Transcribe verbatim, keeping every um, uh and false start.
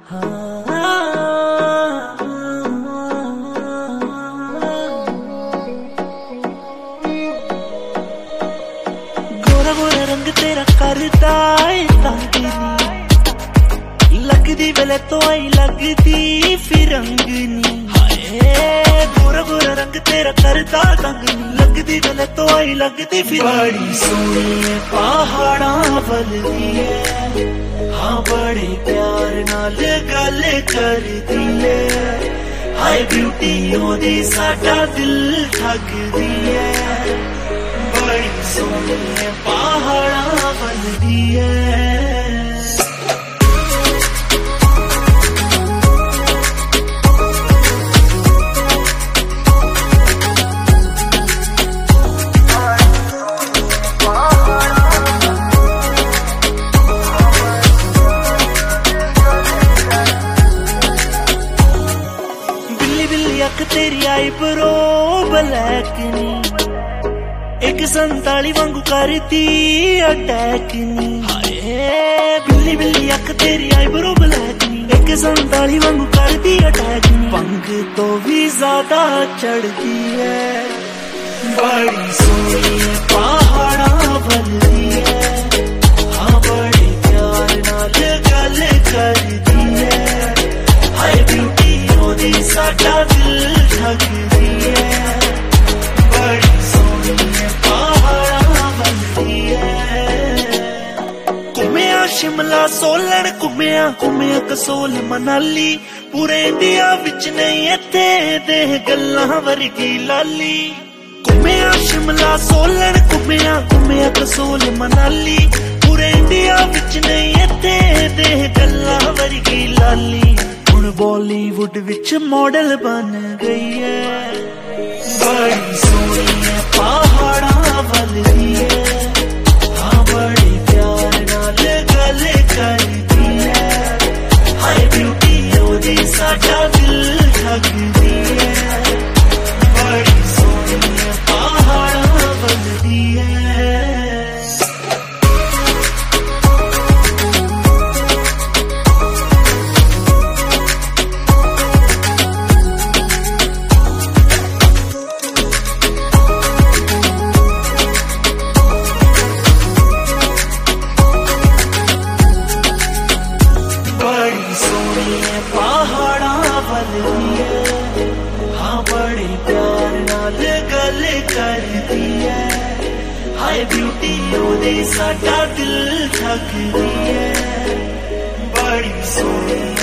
गोरा गोरा रंग तेरा करता है तंग नी, लगदी वेले तो आई लगदी फिरंगनी। हाय गोरा गोरा रंग तेरा करता तंग नी, लगदी वेले तो आई लगदी फिर। बड़ी सोहनी पहाड़ा वलदी है, हाँ बड़े प्यार नाल गल करदी है। हाय ब्यूटी ओदी साडा दिल ठगदी है, बड़ी सोहनी पहाड़ा वलदी है। अख तेरी आई ब्रो ब्लैक नी, एक संताली वांगू करती अटैक नी। हाय बिल्ली बिल्ली अख तेरी आई ब्रो ब्लैक नी, एक संताली वांगू करती अटैक नी। पंग तो भी ज्यादा चढ़ती है, बड़ी सोहनी पहाड़ा वलदी है। हाँ बड़े प्यार नाल गल करदी है, हाय ब्यूटी ओदी साडा दिल ठगदी है, बड़ी सोहनी पहाड़ा वलदी है। घुमिया शिमला सोलन घुमिया घुमिया कसोल मनाली, पूरे इंडिया विच नहीं इत्थे देह गल्लां वर्गी लाली। घुमिया शिमला सोलन घुमिया घुमिया कसोल मनाली, पूरे इंडिया विच नहीं इत्थे देह गल्लां वर्गी लाली। हुण बॉलीवुड विच मॉडल बन गई है, बड़ी सोहनी पहाड़ा वलदी है। हाँ बड़े प्यार नाल गल करदी है, हाय ब्यूटी ओदी साडा दिल ठगदी है, बड़ी सोहनी पहाड़ा वलदी है। पहाड़ा वलदी है, हाँ बड़े प्यार नाल गल करदी है, हाय ब्यूटी ओदी साडा दिल ठगदी है, बड़ी सोहनी